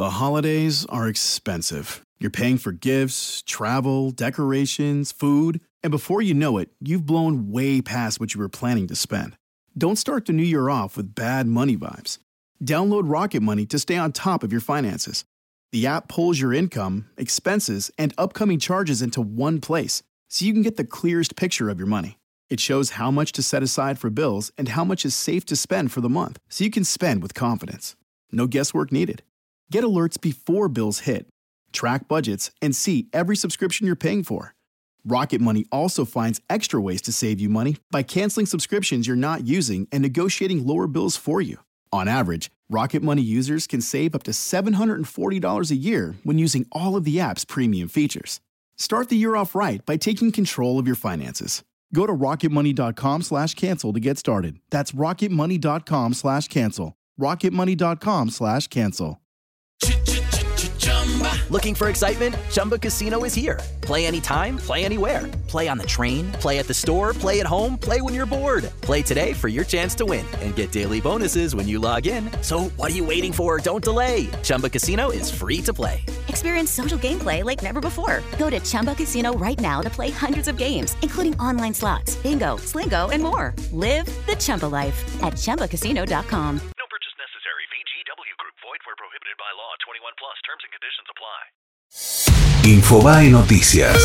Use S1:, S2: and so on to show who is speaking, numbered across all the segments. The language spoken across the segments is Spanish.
S1: The holidays are expensive. You're paying for gifts, travel, decorations, food, and before you know it, you've blown way past what you were planning to spend. Don't start the new year off with bad money vibes. Download Rocket Money to stay on top of your finances. The app pulls your income, expenses, and upcoming charges into one place, so you can get the clearest picture of your money. It shows how much to set aside for bills and how much is safe to spend for the month, so you can spend with confidence. No guesswork needed. Get alerts before bills hit, track budgets, and see every subscription you're paying for. Rocket Money also finds extra ways to save you money by canceling subscriptions you're not using and negotiating lower bills for you. On average, Rocket Money users can save up to $740 a year when using all of the app's premium features. Start the year off right by taking control of your finances. Go to rocketmoney.com/cancel to get started. That's rocketmoney.com/cancel. rocketmoney.com/cancel.
S2: Looking for excitement? Chumba Casino is here. Play anytime, play anywhere. Play on the train, play at the store, play at home, play when you're bored. Play today for your chance to win and get daily bonuses when you log in. So what are you waiting for? Don't delay. Chumba Casino is free to play.
S3: Experience social gameplay like never before. Go to Chumba Casino right now to play hundreds of games, including online slots, bingo, Slingo, and more. Live the Chumba life at ChumbaCasino.com.
S4: No purchase necessary. VGW Group. Void where prohibited by law. 21 plus. Terms and conditions apply.
S5: Infobae Noticias.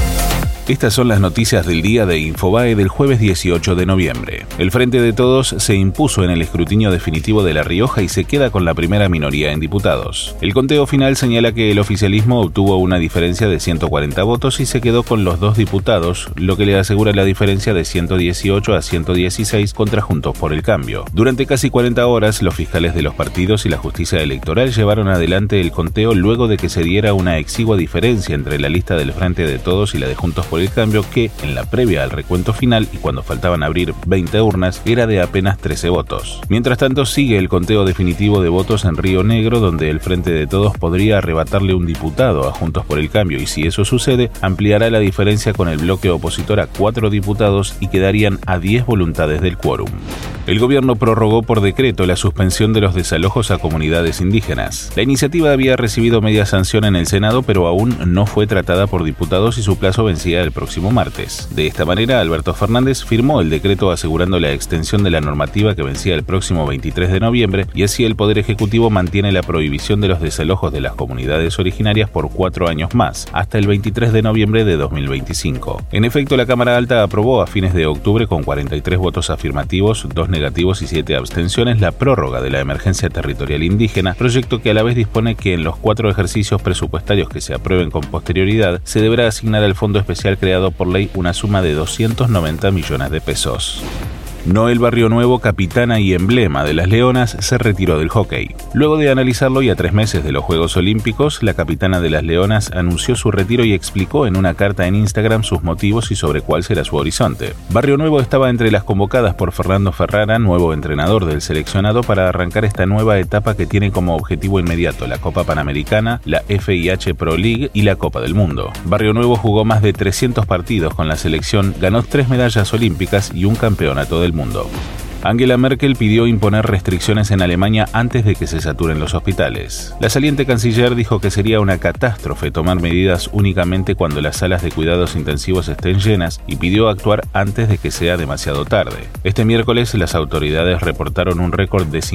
S5: Estas son las noticias del día de Infobae del jueves 18 de noviembre. El Frente de Todos se impuso en el escrutinio definitivo de La Rioja y se queda con la primera minoría en diputados. El conteo final señala que el oficialismo obtuvo una diferencia de 140 votos y se quedó con los 2 diputados, lo que le asegura la diferencia de 118 a 116 contra Juntos por el Cambio. Durante casi 40 horas, los fiscales de los partidos y la justicia electoral llevaron adelante el conteo luego de que se diera una exigua diferencia entre la lista del Frente de Todos y la de Juntos por el Cambio, que en la previa al recuento final y cuando faltaban abrir 20 urnas era de apenas 13 votos. Mientras tanto, sigue el conteo definitivo de votos en Río Negro, donde el Frente de Todos podría arrebatarle un diputado a Juntos por el Cambio y si eso sucede, ampliará la diferencia con el bloque opositor a 4 diputados y quedarían a 10 voluntades del quórum. El gobierno prorrogó por decreto la suspensión de los desalojos a comunidades indígenas. La iniciativa había recibido media sanción en el Senado, pero aún no fue tratada por diputados y su plazo vencía el próximo martes. De esta manera, Alberto Fernández firmó el decreto asegurando la extensión de la normativa que vencía el próximo 23 de noviembre y así el Poder Ejecutivo mantiene la prohibición de los desalojos de las comunidades originarias por 4 años más, hasta el 23 de noviembre de 2025. En efecto, la Cámara Alta aprobó a fines de octubre con 43 votos afirmativos, 2 negativos y 7 abstenciones la prórroga de la emergencia territorial indígena, proyecto que a la vez dispone que en los 4 ejercicios presupuestarios que se aprueben con posterioridad se deberá asignar al Fondo Especial creado por ley una suma de 290 millones de pesos. Noel Barrio Nuevo, capitana y emblema de las Leonas, se retiró del hockey. Luego de analizarlo y a 3 meses de los Juegos Olímpicos, la capitana de las Leonas anunció su retiro y explicó en una carta en Instagram sus motivos y sobre cuál será su horizonte. Barrio Nuevo estaba entre las convocadas por Fernando Ferrara, nuevo entrenador del seleccionado, para arrancar esta nueva etapa que tiene como objetivo inmediato la Copa Panamericana, la FIH Pro League y la Copa del Mundo. Barrio Nuevo jugó más de 300 partidos con la selección, ganó 3 medallas olímpicas y un campeonato del mundo. Angela Merkel pidió imponer restricciones en Alemania antes de que se saturen los hospitales. La saliente canciller dijo que sería una catástrofe tomar medidas únicamente cuando las salas de cuidados intensivos estén llenas y pidió actuar antes de que sea demasiado tarde. Este miércoles las autoridades reportaron un récord de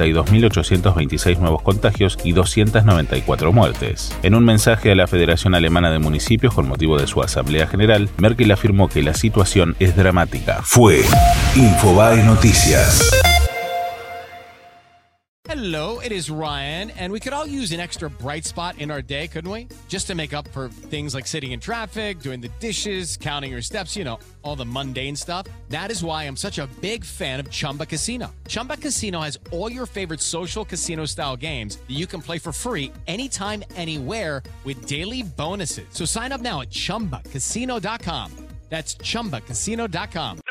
S5: 52.826 nuevos contagios y 294 muertes. En un mensaje a la Federación Alemana de Municipios con motivo de su Asamblea General, Merkel afirmó que la situación es dramática. Fue Infobae Noticias.
S6: Hello, it is Ryan, and we could all use an extra bright spot in our day, couldn't we? Just to make up for things like sitting in traffic, doing the dishes, counting your steps, you know, all the mundane stuff. That is why I'm such a big fan of Chumba Casino. Chumba Casino has all your favorite social casino-style games that you can play for free anytime, anywhere with daily bonuses. So sign up now at ChumbaCasino.com. That's ChumbaCasino.com.